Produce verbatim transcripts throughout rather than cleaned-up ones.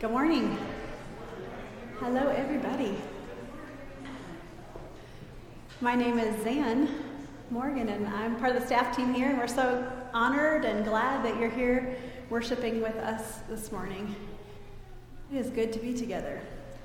Good morning. Hello, everybody. My name is Zan Morgan, and I'm part of the staff team here, and we're so honored and glad that you're here worshiping with us this morning. It is good to be together.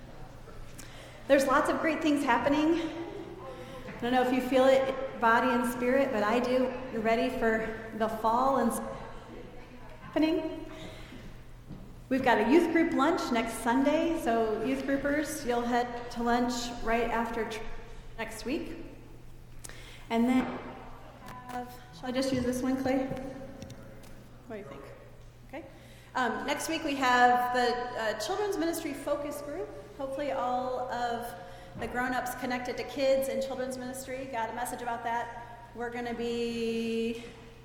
There's lots of great things happening. I don't know if you feel it, body and spirit, but I do. You're ready for the fall and happening. We've got a youth group lunch next Sunday, so youth groupers, you'll head to lunch right after tr- next week. And then, have, shall I just use this one, Clay? What do you think? Okay. Um, next week we have the uh, Children's Ministry Focus Group. Hopefully all of the grown-ups connected to kids in children's ministry got a message about that. We're going to be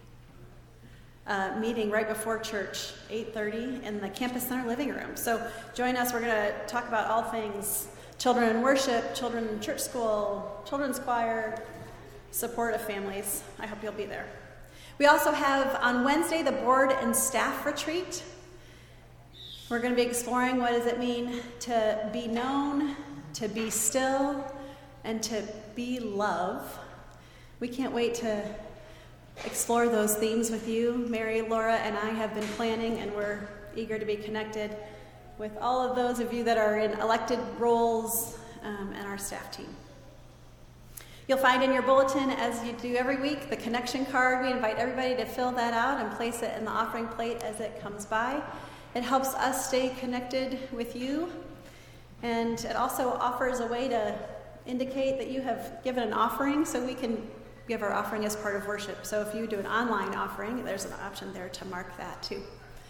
uh, meeting right before church, eight thirty, in the Campus Center living room. So join us. We're going to talk about all things children in worship, children in church school, children's choir, support of families. I hope you'll be there. We also have on Wednesday the board and staff retreat. We're going to be exploring what does it mean to be known, to be still, and to be love. We can't wait to explore those themes with you. Mary, Laura, and I have been planning, and we're eager to be connected with all of those of you that are in elected roles um, and our staff team. You'll find in your bulletin, as you do every week, the connection card. We invite everybody to fill that out and place it in the offering plate as it comes by. It helps us stay connected with you, and it also offers a way to indicate that you have given an offering, so we can give our offering as part of worship. So if you do an online offering, there's an option there to mark that too.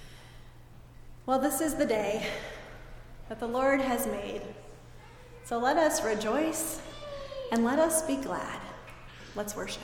Well, this is the day that the Lord has made. So let us rejoice and let us be glad. Let's worship.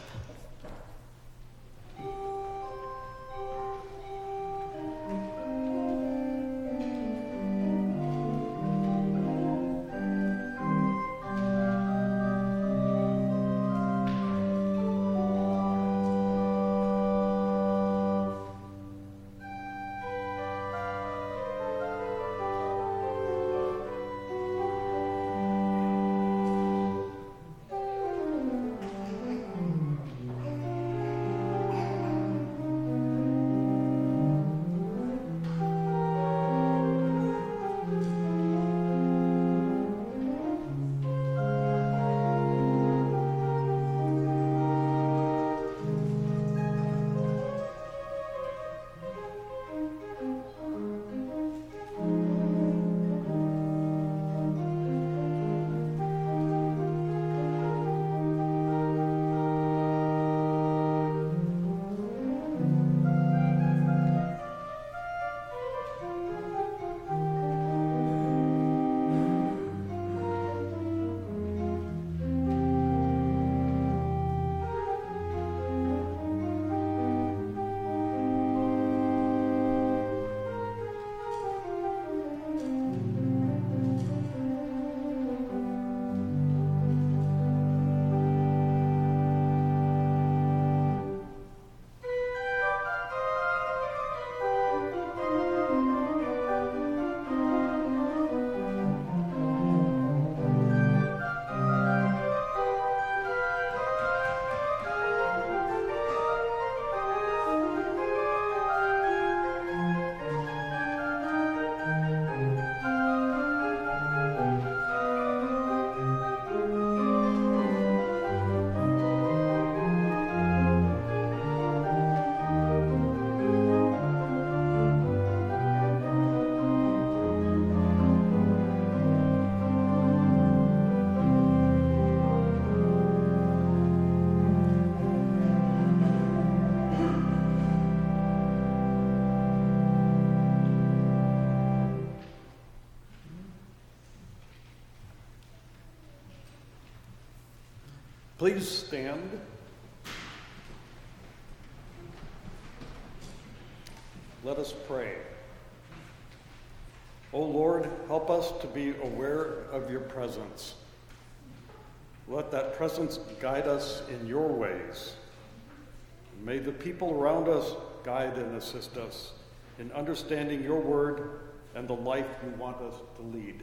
Please stand. Let us pray. O Lord, help us to be aware of your presence. Let that presence guide us in your ways. May the people around us guide and assist us in understanding your word and the life you want us to lead.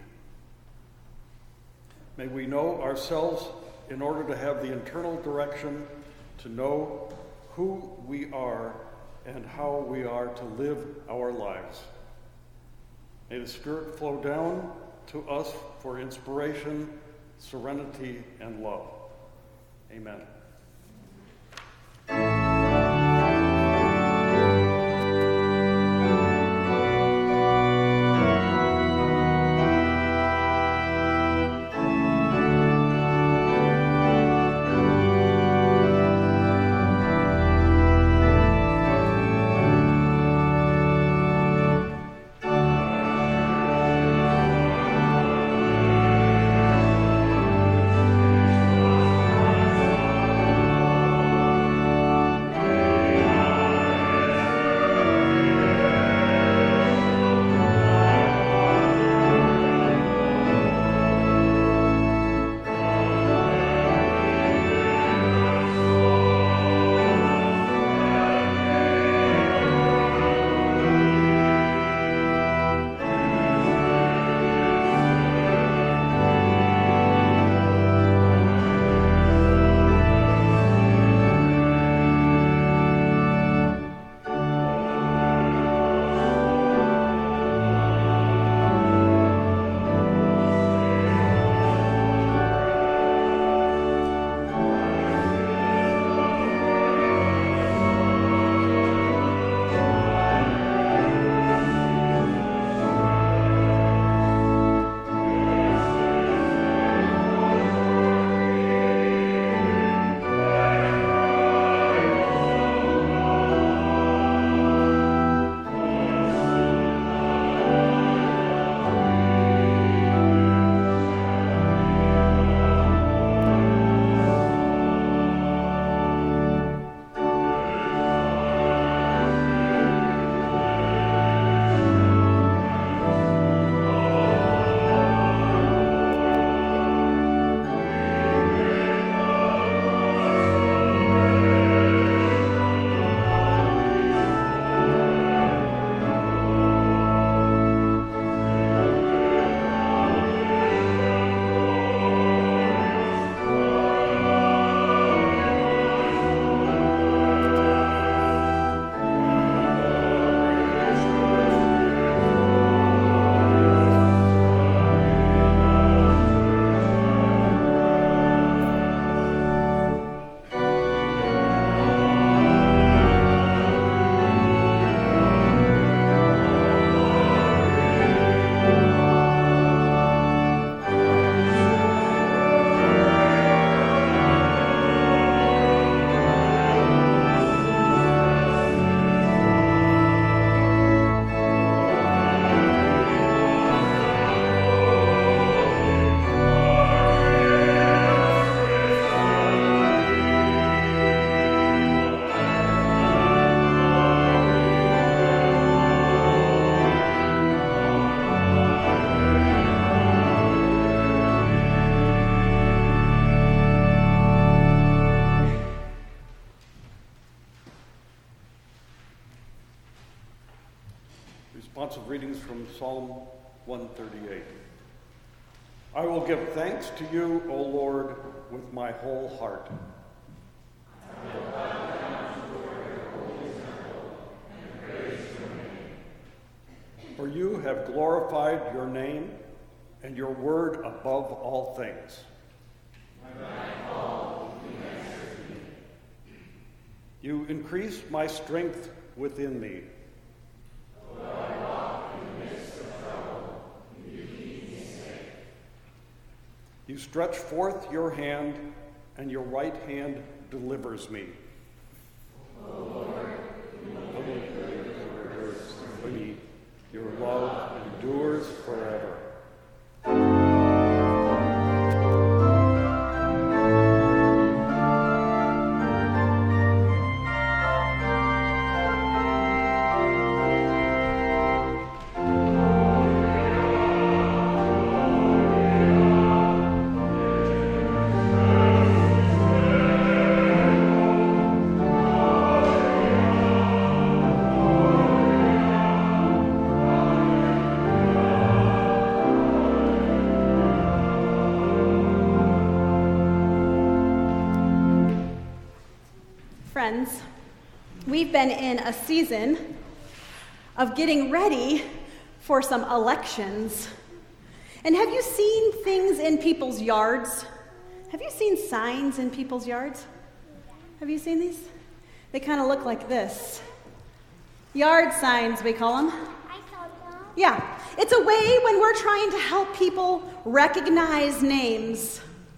May we know ourselves in order to have the internal direction to know who we are and how we are to live our lives. May the Spirit flow down to us for inspiration, serenity, and love. Amen. Responsive readings from Psalm one thirty-eight. I will give thanks to you, O Lord, with my whole heart. I will bow down before your holy temple and praise your name. For you have glorified your name and your word above all things. When I call, you answer me. You increase my strength within me. Though I walk in the midst of trouble, you keep me safe. You stretch forth your hand, and your right hand delivers me. O Lord, you will deliver your words for me. Your love endures forever. Friends, we've been in a season of getting ready for some elections. And have you seen things in people's yards? Have you seen signs in people's yards? Have you seen these? They kind of look like this. Yard signs, we call them. I saw them. Yeah, it's a way when we're trying to help people recognize names.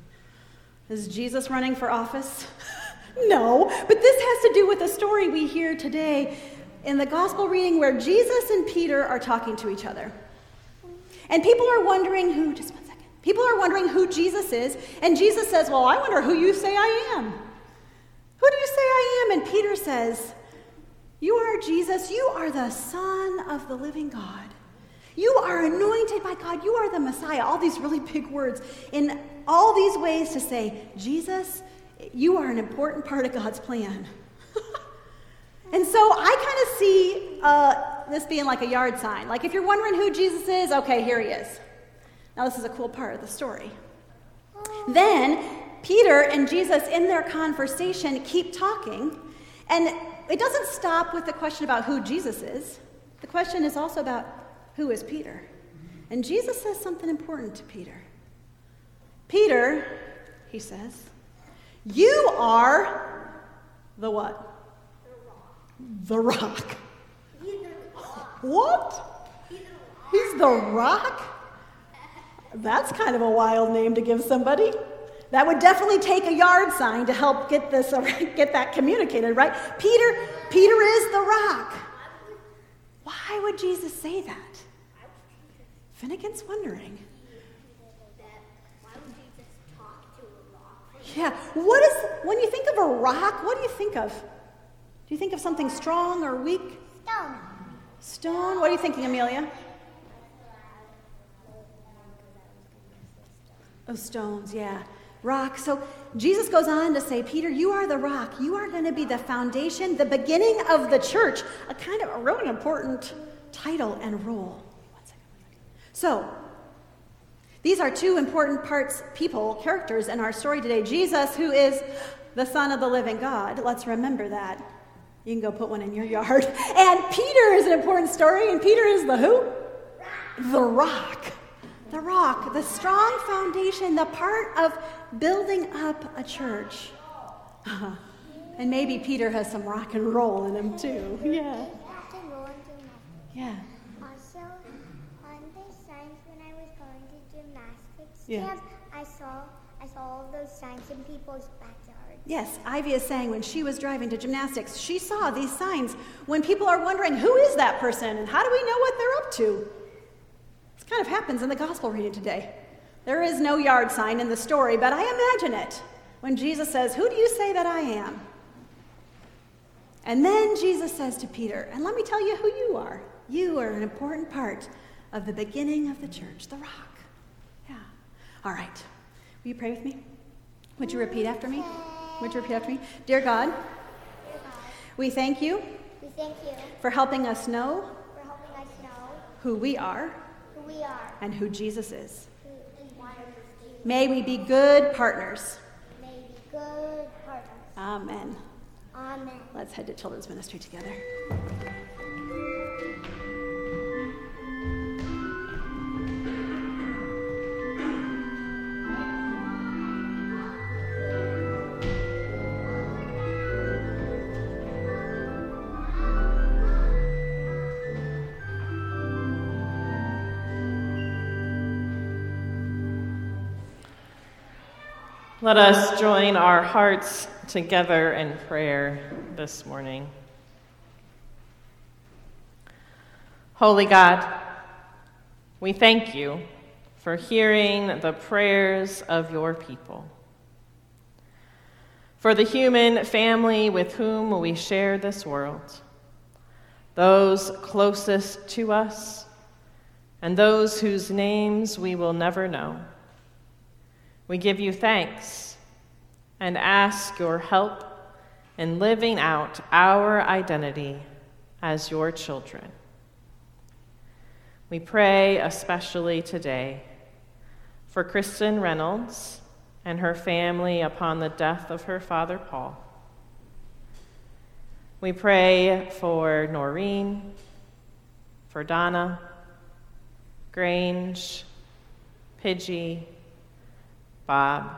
Is Jesus running for office? No, but this has to do with a story we hear today in the gospel reading where Jesus and Peter are talking to each other. And people are wondering who, just one second, people are wondering who Jesus is, and Jesus says, well, I wonder who you say I am. Who do you say I am? And Peter says, you are Jesus, you are the Son of the living God. You are anointed by God, you are the Messiah. All these really big words in all these ways to say, Jesus, you are an important part of God's plan. And so I kind of see uh, this being like a yard sign. Like if you're wondering who Jesus is, okay, here he is. Now this is a cool part of the story. Then Peter and Jesus in their conversation keep talking, and it doesn't stop with the question about who Jesus is. The question is also about who is Peter. And Jesus says something important to Peter. Peter, he says, you are the what? The rock. The rock. He's the rock. What? He's the rock. He's the rock? That's kind of a wild name to give somebody. That would definitely take a yard sign to help get this, get that communicated, right? Peter, Peter is the rock. Why would Jesus say that? Finnegan's wondering. Why would Jesus talk to a rock? Yeah, what is, when you think of a rock, what do you think of? Do you think of something strong or weak? Stone. Stone? What are you thinking, Amelia? Oh, stones, yeah. Rock. So Jesus goes on to say, Peter, you are the rock. You are going to be the foundation, the beginning of the church. A kind of a really important title and role. One second, one second. So, these are two important parts, people, characters in our story today. Jesus, who is the Son of the living God. Let's remember that. You can go put one in your yard. And Peter is an important story, and Peter is the who? The rock. The rock, the strong foundation, the part of building up a church. Uh-huh. And maybe Peter has some rock and roll in him too. Yeah. Yeah. Also, on the signs when I was going to gymnastics Yeah. camp, I saw I saw all those signs in people's backyards. Yes, Ivy is saying when she was driving to gymnastics, she saw these signs when people are wondering, who is that person and how do we know what they're up to? This kind of happens in the gospel reading today. There is no yard sign in the story, but I imagine it when Jesus says, who do you say that I am? And then Jesus says to Peter, and let me tell you who you are. You are an important part of the beginning of the church, the rock. Yeah. All right. Will you pray with me? Would you repeat after me? Would you repeat after me? Dear God, Dear God, we thank you we thank you for helping us know for helping us know who we are who we are. and who Jesus is. Who we are. May we be good partners. May we be good partners. Amen. Amen. Let's head to children's ministry together. Let us join our hearts together in prayer this morning. Holy God, we thank you for hearing the prayers of your people, for the human family with whom we share this world, those closest to us, and those whose names we will never know. We give you thanks and ask your help in living out our identity as your children. We pray especially today for Kristen Reynolds and her family upon the death of her father, Paul. We pray for Noreen, for Donna, Grange, Pidgey, Bob,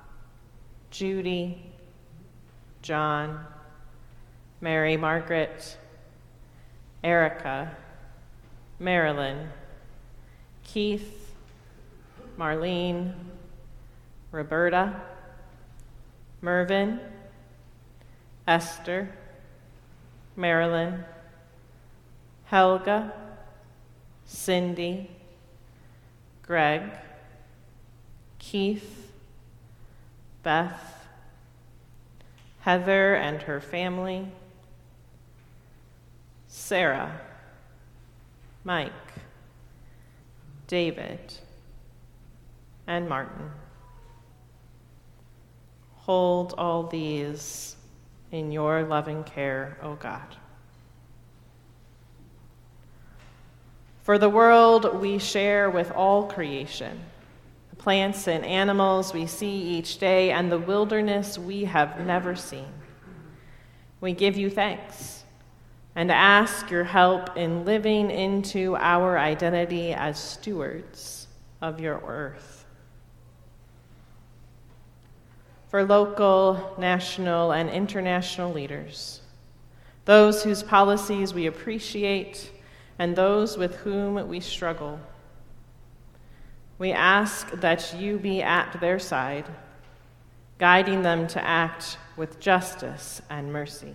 Judy, John, Mary Margaret, Erica, Marilyn, Keith, Marlene, Roberta, Mervyn, Esther, Marilyn, Helga, Cindy, Greg, Keith, Beth, Heather and her family, Sarah, Mike, David, and Martin. Hold all these in your loving care, O God. For the world we share with all creation, the plants and animals we see each day, and the wilderness we have never seen, we give you thanks and ask your help in living into our identity as stewards of your earth. For local, national, and international leaders, those whose policies we appreciate and those with whom we struggle, we ask that you be at their side, guiding them to act with justice and mercy.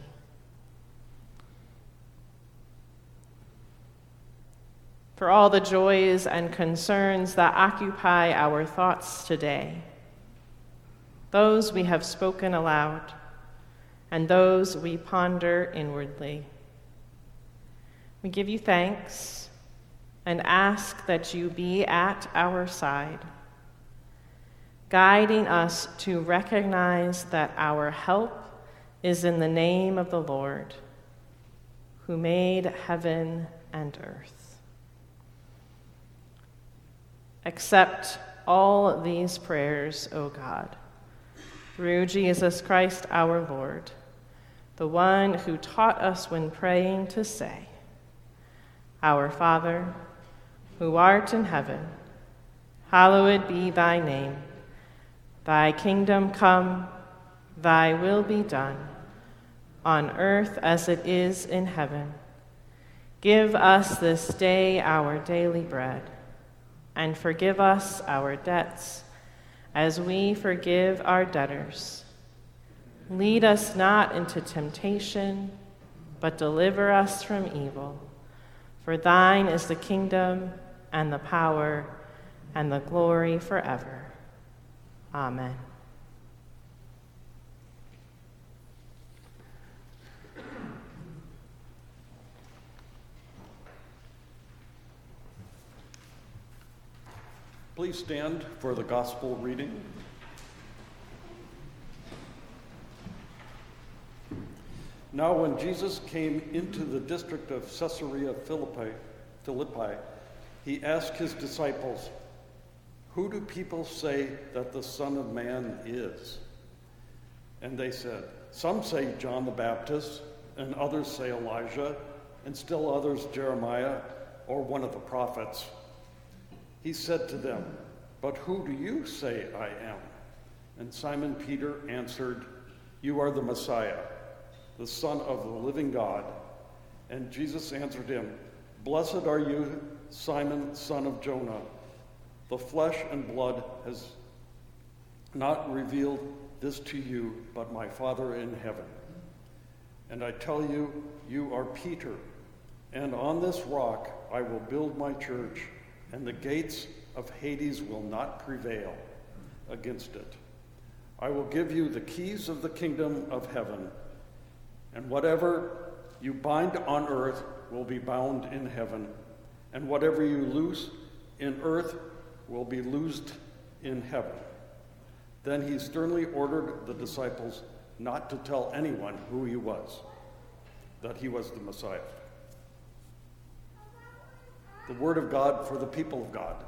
For all the joys and concerns that occupy our thoughts today, those we have spoken aloud, and those we ponder inwardly, we give you thanks and ask that you be at our side, guiding us to recognize that our help is in the name of the Lord, who made heaven and earth. Accept all these prayers, O God, through Jesus Christ our Lord, the one who taught us when praying to say, Our Father, who art in heaven, hallowed be thy name. Thy kingdom come, thy will be done, on earth as it is in heaven. Give us this day our daily bread, and forgive us our debts, as we forgive our debtors. Lead us not into temptation, but deliver us from evil. For thine is the kingdom, and the power, and the glory forever. Amen. Please stand for the gospel reading. Now when Jesus came into the district of Caesarea Philippi, Philippi, he asked his disciples, "Who do people say that the Son of Man is?" And they said, "Some say John the Baptist, and others say Elijah, and still others Jeremiah, or one of the prophets." He said to them, "But who do you say I am?" And Simon Peter answered, "You are the Messiah, the Son of the living God." And Jesus answered him, "Blessed are you, Simon, son of Jonah. The flesh and blood has not revealed this to you, but my Father in heaven. And I tell you, you are Peter, and on this rock I will build my church, and the gates of Hades will not prevail against it. I will give you the keys of the kingdom of heaven, and whatever you bind on earth will be bound in heaven, and whatever you loose in earth will be loosed in heaven." Then he sternly ordered the disciples not to tell anyone who he was, that he was the Messiah. The word of God for the people of God.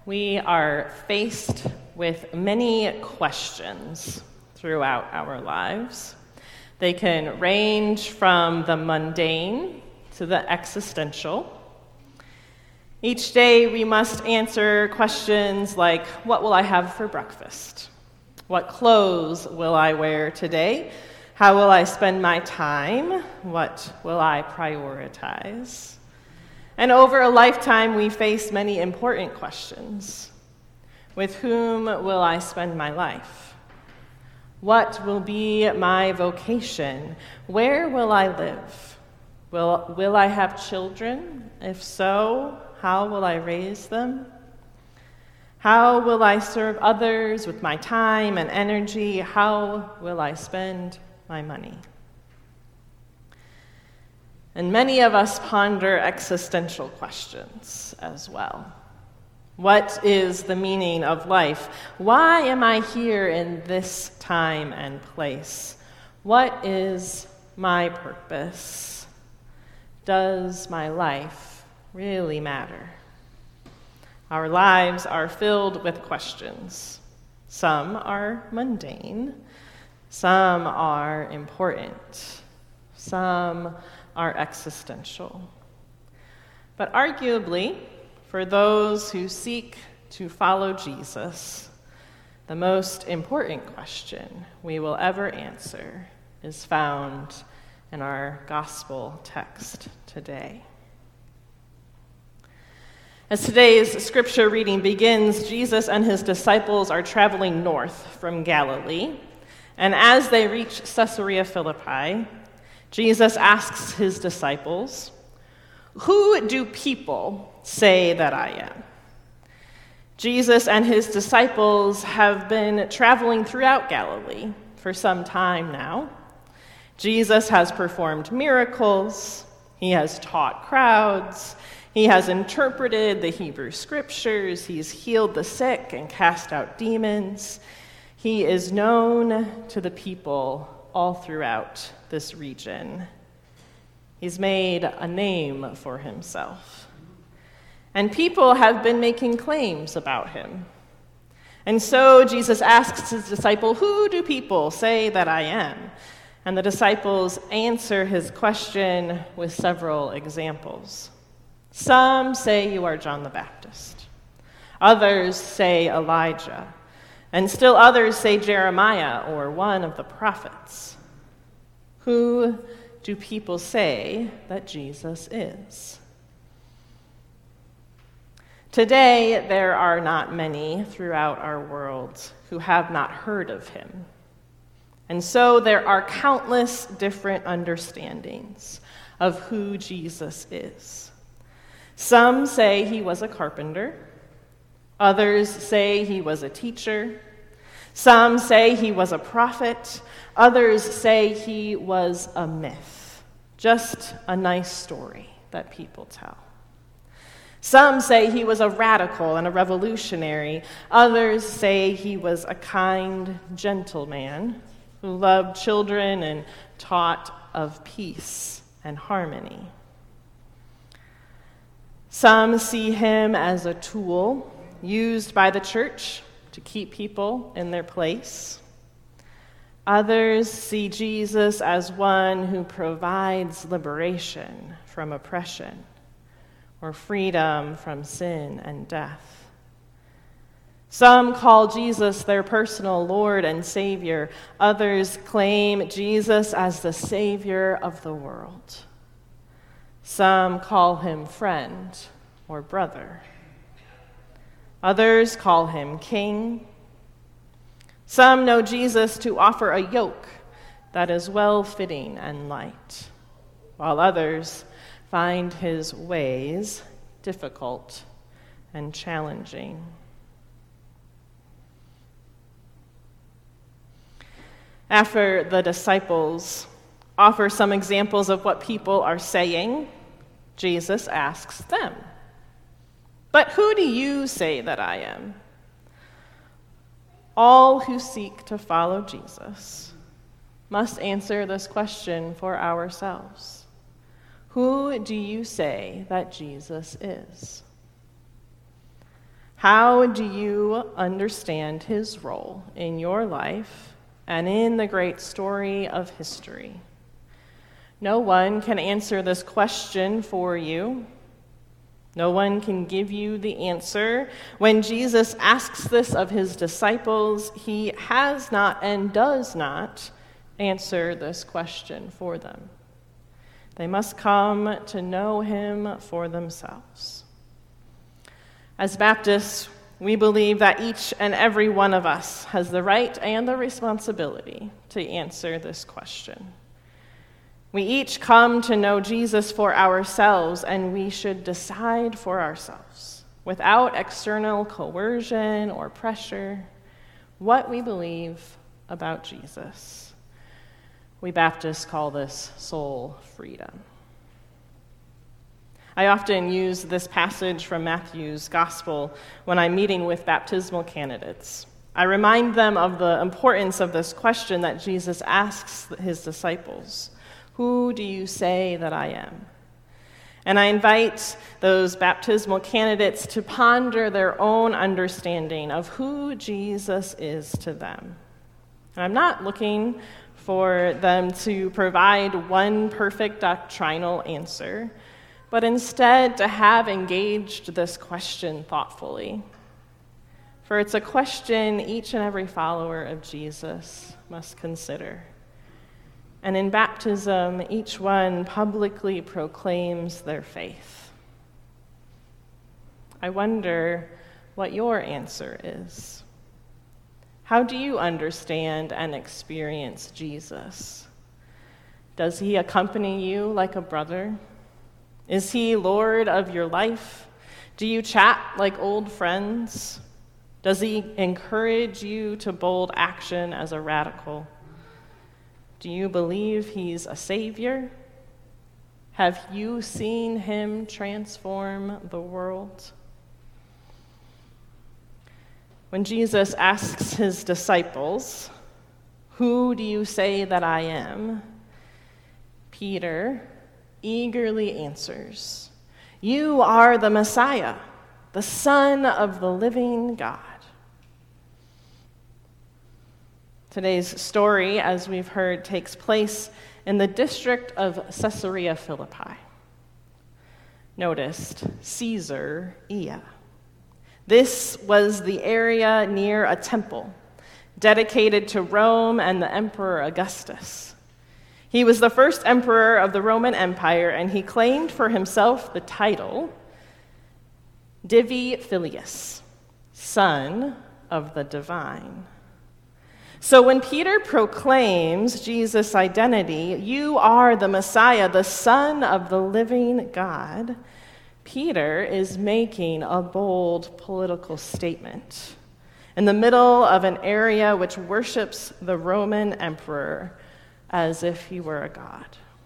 we are faced with many questions throughout our lives. They can range from the mundane to the existential. Each day we must answer questions like, what will I have for breakfast? What clothes will I wear today? How will I spend my time? What will I prioritize? And over a lifetime, we face many important questions. With whom will I spend my life? What will be my vocation? Where will I live? Will, will I have children? If so, how will I raise them? How will I serve others with my time and energy? How will I spend my money? And many of us ponder existential questions as well. What is the meaning of life? Why am I here in this time and place? What is my purpose? Does my life really matter? Our lives are filled with questions. Some are mundane. Some are important. Some are existential. But arguably, for those who seek to follow Jesus, the most important question we will ever answer is found in our gospel text today. As today's scripture reading begins, Jesus and his disciples are traveling north from Galilee, and as they reach Caesarea Philippi, Jesus asks his disciples, "Who do people say that I am?" Jesus and his disciples have been traveling throughout Galilee for some time now. Jesus has performed miracles. He has taught crowds. He has interpreted the Hebrew scriptures. He's healed the sick and cast out demons. He is known to the people all throughout this region. He's made a name for himself. And people have been making claims about him. And so Jesus asks his disciple, "Who do people say that I am?" And the disciples answer his question with several examples. Some say you are John the Baptist. Others say Elijah. And still others say Jeremiah or one of the prophets. Who do people say that Jesus is? Today, there are not many throughout our world who have not heard of him. And so there are countless different understandings of who Jesus is. Some say he was a carpenter. Others say he was a teacher. Some say he was a prophet. Others say he was a myth, just a nice story that people tell. Some say he was a radical and a revolutionary. Others say he was a kind, gentle man who loved children and taught of peace and harmony. Some see him as a tool used by the church to keep people in their place. Others see Jesus as one who provides liberation from oppression or freedom from sin and death. Some call Jesus their personal Lord and Savior. Others claim Jesus as the Savior of the world. Some call him friend or brother. Others call him king. Some know Jesus to offer a yoke that is well-fitting and light, while others find his ways difficult and challenging. After the disciples offer some examples of what people are saying, Jesus asks them, "But who do you say that I am?" All who seek to follow Jesus must answer this question for ourselves. Who do you say that Jesus is? How do you understand his role in your life and in the great story of history? No one can answer this question for you. No one can give you the answer. When Jesus asks this of his disciples, he has not and does not answer this question for them. They must come to know him for themselves. As Baptists, we believe that each and every one of us has the right and the responsibility to answer this question. We each come to know Jesus for ourselves, and we should decide for ourselves, without external coercion or pressure, what we believe about Jesus. We Baptists call this soul freedom. I often use this passage from Matthew's Gospel when I'm meeting with baptismal candidates. I remind them of the importance of this question that Jesus asks his disciples. Who do you say that I am? And I invite those baptismal candidates to ponder their own understanding of who Jesus is to them. And I'm not looking for them to provide one perfect doctrinal answer, but instead to have engaged this question thoughtfully. For it's a question each and every follower of Jesus must consider. And in baptism, each one publicly proclaims their faith. I wonder what your answer is. How do you understand and experience Jesus? Does he accompany you like a brother? Is he Lord of your life? Do you chat like old friends? Does he encourage you to bold action as a radical? Do you believe he's a savior? Have you seen him transform the world? When Jesus asks his disciples, "Who do you say that I am?" Peter eagerly answers, "You are the Messiah, the Son of the living God." Today's story, as we've heard, takes place in the district of Caesarea Philippi. Noticed, Caesarea. This was the area near a temple dedicated to Rome and the Emperor Augustus. He was the first emperor of the Roman Empire, and he claimed for himself the title Divi Filius, Son of the Divine. So when Peter proclaims Jesus' identity, "You are the Messiah, the Son of the living God," Peter is making a bold political statement in the middle of an area which worships the Roman emperor as if he were a god.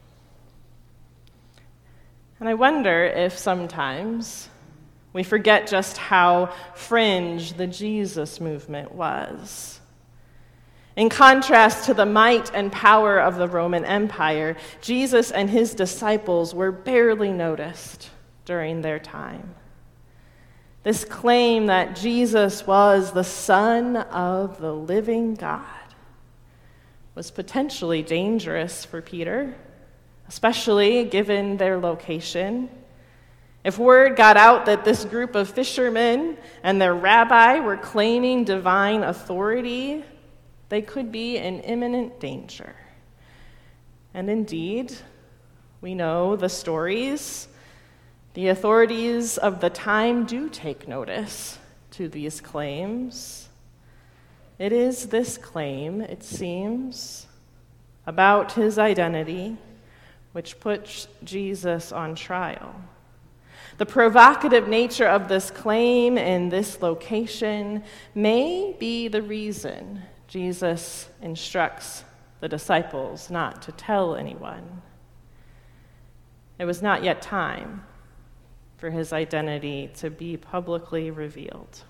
And I wonder if sometimes we forget just how fringe the Jesus movement was. In contrast to the might and power of the Roman Empire, Jesus and his disciples were barely noticed during their time. This claim that Jesus was the Son of the living God was potentially dangerous for Peter, especially given their location. If word got out that this group of fishermen and their rabbi were claiming divine authority, they could be in imminent danger. And indeed, we know the stories. The authorities of the time do take notice to these claims. It is this claim, it seems, about his identity which puts Jesus on trial. The provocative nature of this claim in this location may be the reason Jesus instructs the disciples not to tell anyone. It was not yet time for his identity to be publicly revealed.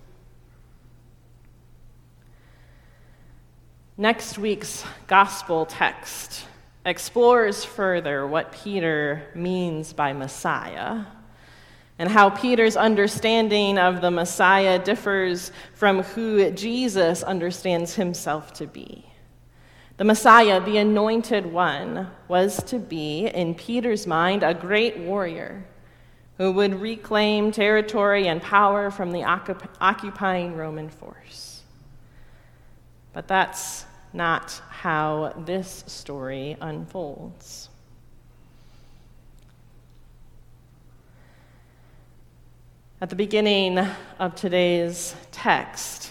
Next week's gospel text explores further what Peter means by Messiah and how Peter's understanding of the Messiah differs from who Jesus understands himself to be. The Messiah, the Anointed One, was to be, in Peter's mind, a great warrior who would reclaim territory and power from the occupying Roman force. But that's not how this story unfolds. At the beginning of today's text,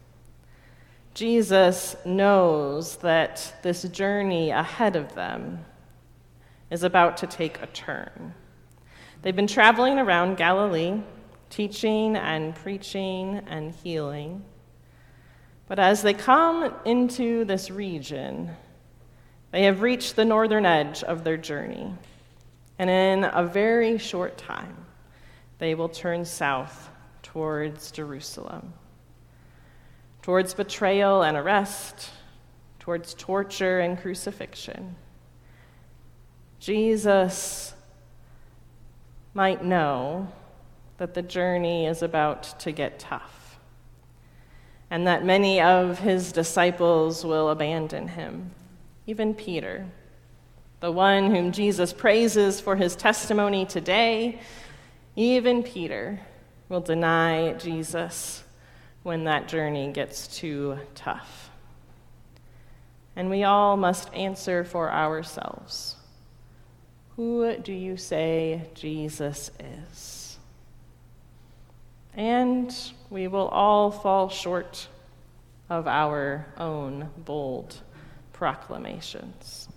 Jesus knows that this journey ahead of them is about to take a turn. They've been traveling around Galilee, teaching and preaching and healing. But as they come into this region, they have reached the northern edge of their journey. And in a very short time, they will turn south towards Jerusalem, towards betrayal and arrest, towards torture and crucifixion. Jesus might know that the journey is about to get tough, and that many of his disciples will abandon him, even Peter, the one whom Jesus praises for his testimony today. Even Peter will deny Jesus when that journey gets too tough. And we all must answer for ourselves. Who do you say Jesus is? And we will all fall short of our own bold proclamations.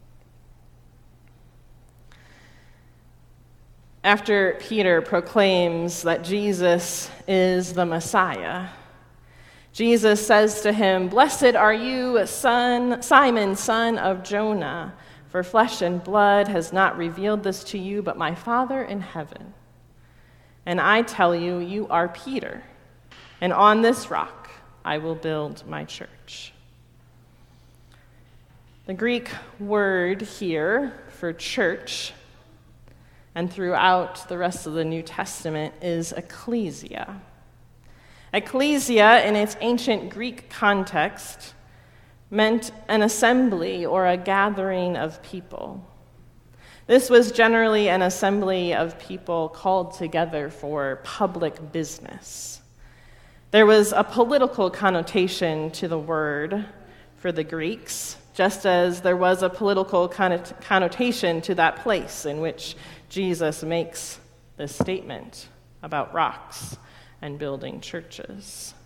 After Peter proclaims that Jesus is the Messiah, Jesus says to him, "Blessed are you, son, Simon, son of Jonah, for flesh and blood has not revealed this to you, but my Father in heaven. And I tell you, you are Peter, and on this rock I will build my church." The Greek word here for church, and throughout the rest of the New Testament, is ecclesia. Ecclesia, in its ancient Greek context, meant an assembly or a gathering of people. This was generally an assembly of people called together for public business. There was a political connotation to the word for the Greeks, just as there was a political connotation to that place in which Jesus makes this statement about rocks and building churches.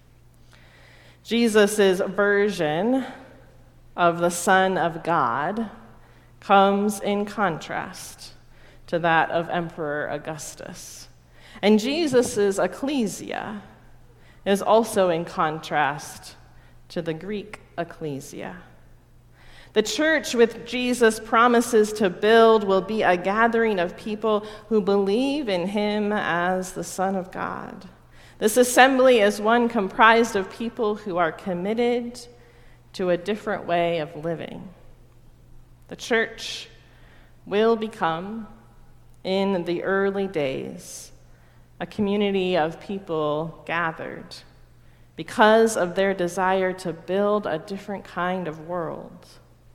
Jesus' version of the Son of God comes in contrast to that of Emperor Augustus. And Jesus' ecclesia is also in contrast to the Greek ecclesia. The church which Jesus promises to build will be a gathering of people who believe in him as the Son of God. This assembly is one comprised of people who are committed to a different way of living. The church will become, in the early days, a community of people gathered because of their desire to build a different kind of world.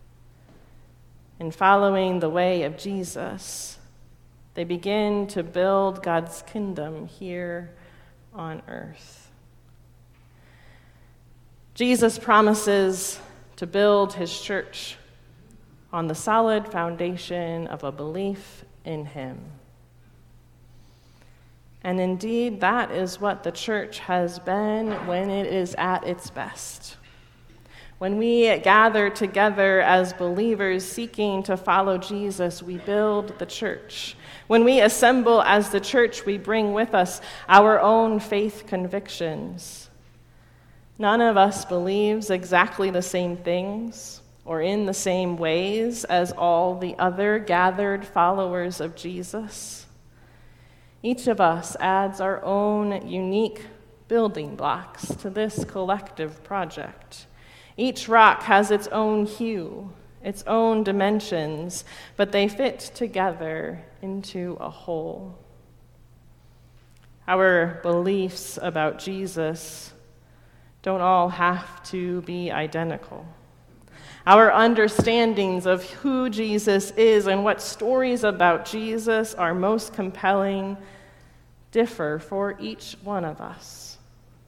In following the way of Jesus, they begin to build God's kingdom here on earth. Jesus promises to build his church on the solid foundation of a belief in him. And indeed, that is what the church has been when it is at its best. When we gather together as believers seeking to follow Jesus, we build the church. When we assemble as the church, we bring with us our own faith convictions. None of us believes exactly the same things or in the same ways as all the other gathered followers of Jesus. Each of us adds our own unique building blocks to this collective project. Each rock has its own hue, its own dimensions, but they fit together into a whole. Our beliefs about Jesus don't all have to be identical. Our understandings of who Jesus is and what stories about Jesus are most compelling differ for each one of us.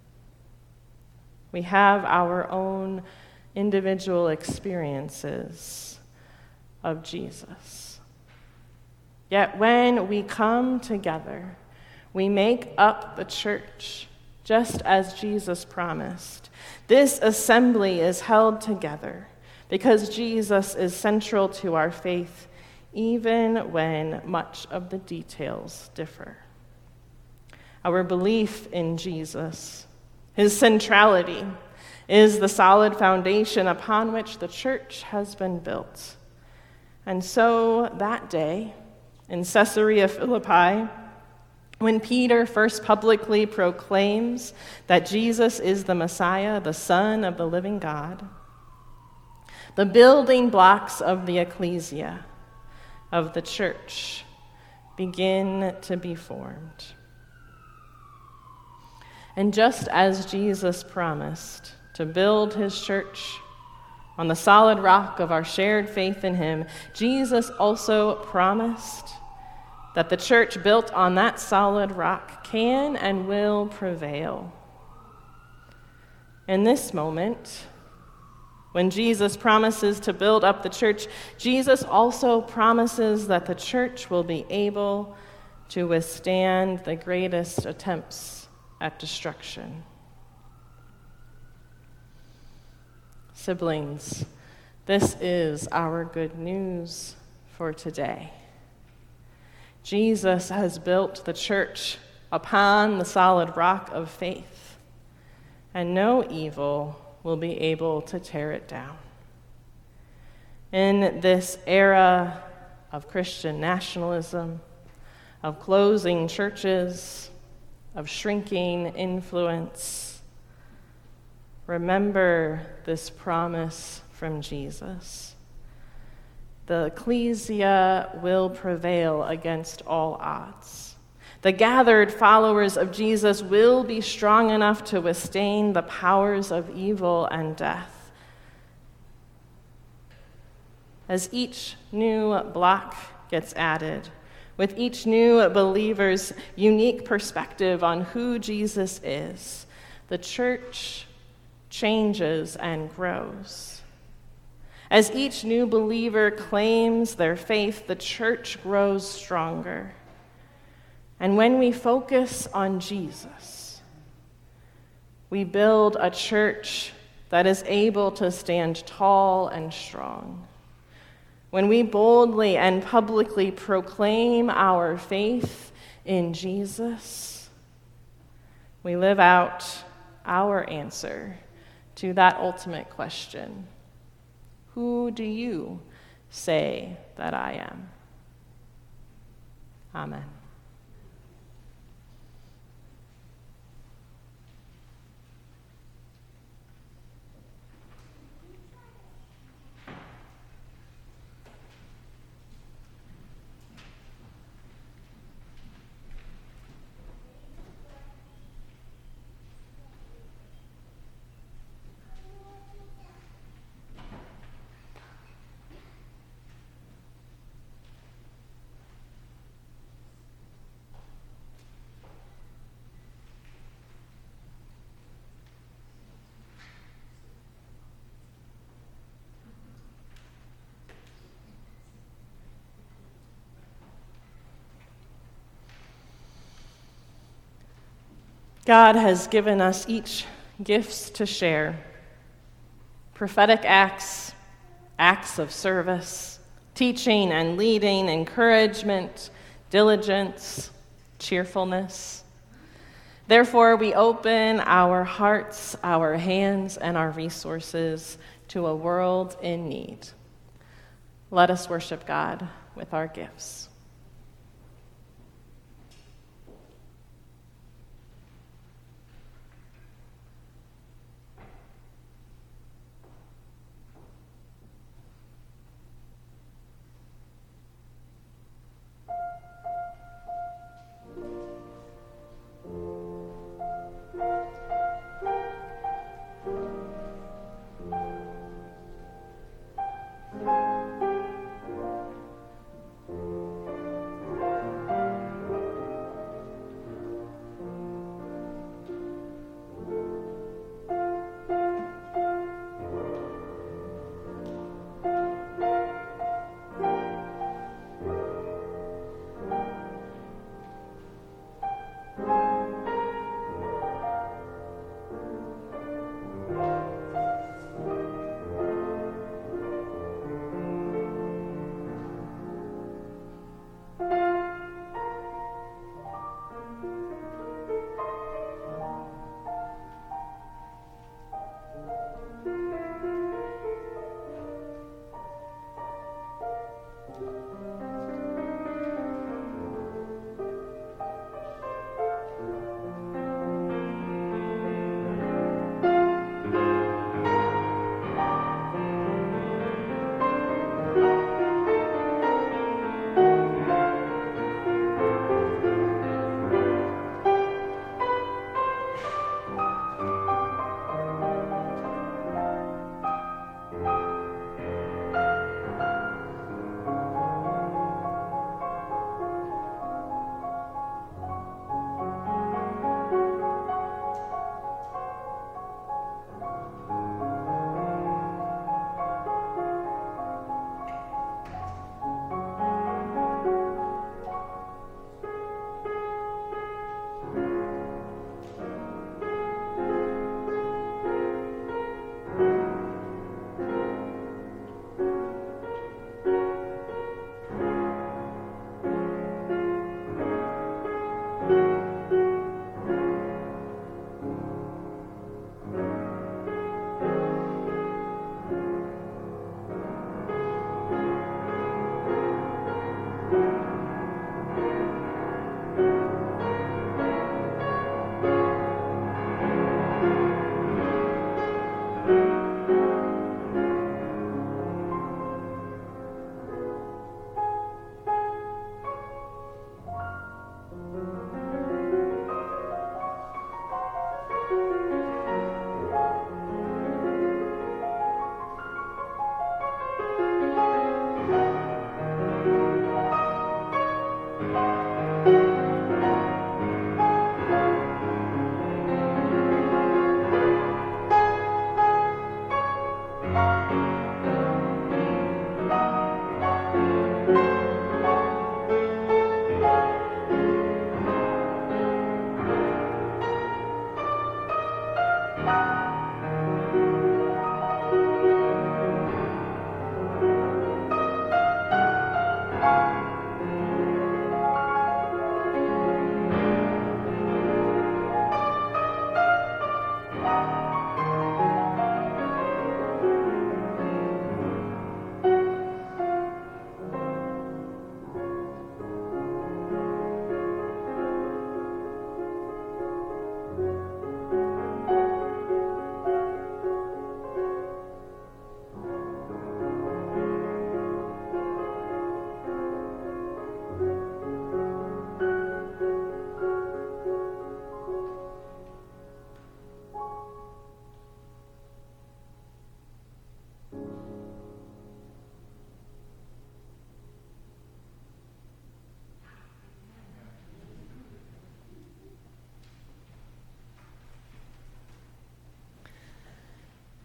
We have our own individual experiences of Jesus. Yet when we come together, we make up the church, just as Jesus promised. This assembly is held together because Jesus is central to our faith, even when much of the details differ. Our belief in Jesus, his centrality, is the solid foundation upon which the church has been built. And so that day, in Caesarea Philippi, when Peter first publicly proclaims that Jesus is the Messiah, the Son of the living God, the building blocks of the ecclesia, of the church, begin to be formed. And just as Jesus promised to build his church on the solid rock of our shared faith in him, Jesus also promised that the church built on that solid rock can and will prevail. In this moment, when Jesus promises to build up the church, Jesus also promises that the church will be able to withstand the greatest attempts at destruction. Siblings, this is our good news for today. Jesus has built the church upon the solid rock of faith, and no evil will be able to tear it down. In this era of Christian nationalism, of closing churches, of shrinking influence, remember this promise from Jesus. The ecclesia will prevail against all odds. The gathered followers of Jesus will be strong enough to withstand the powers of evil and death. As each new block gets added, with each new believer's unique perspective on who Jesus is, the church changes and grows. As each new believer claims their faith, the church grows stronger. And when we focus on Jesus, we build a church that is able to stand tall and strong. When we boldly and publicly proclaim our faith in Jesus, we live out our answer to that ultimate question: who do you say that I am? Amen. God has given us each gifts to share: prophetic acts, acts of service, teaching and leading, encouragement, diligence, cheerfulness. Therefore, we open our hearts, our hands, and our resources to a world in need. Let us worship God with our gifts.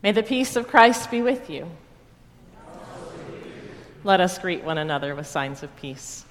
May the peace of Christ be with you. Let us greet one another with signs of peace.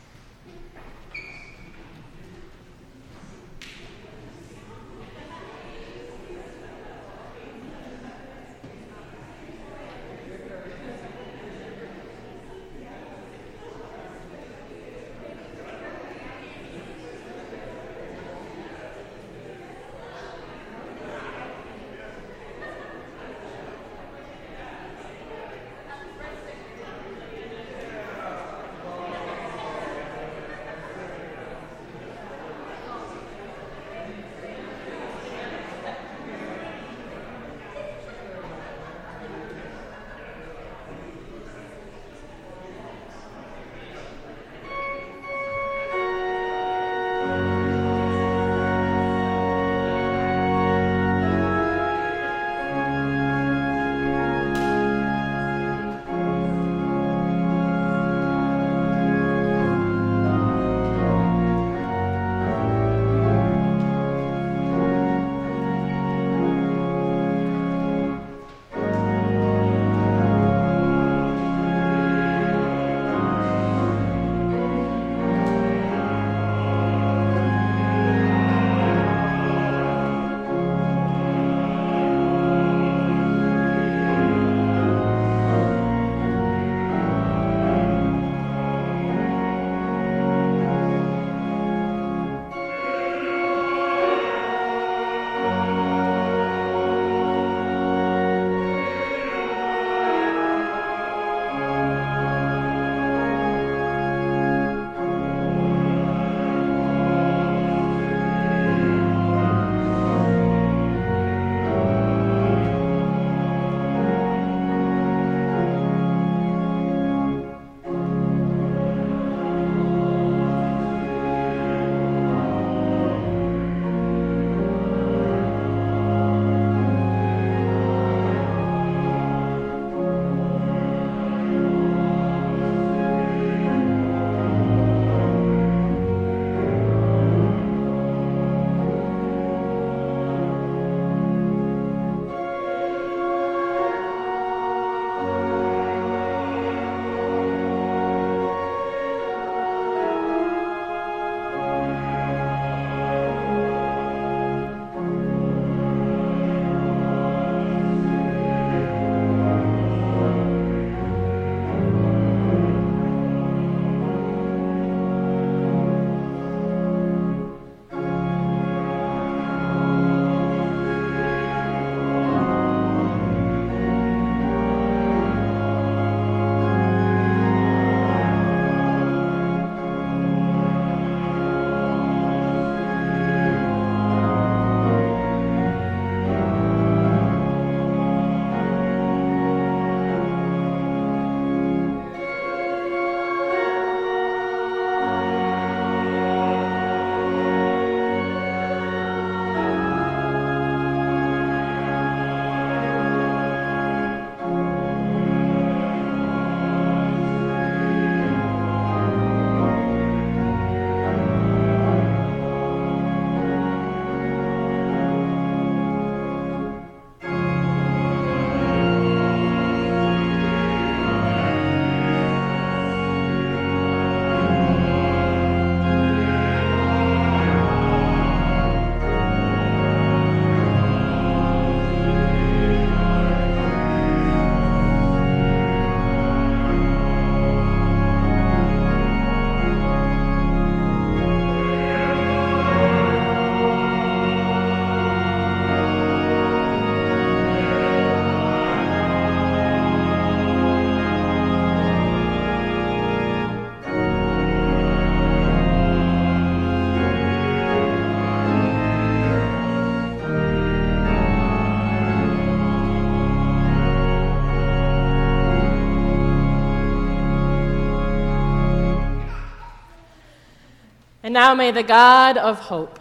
And now may the God of hope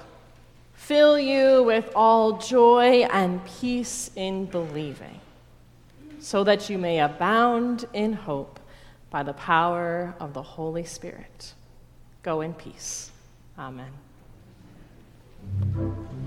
fill you with all joy and peace in believing, so that you may abound in hope by the power of the Holy Spirit. Go in peace. Amen.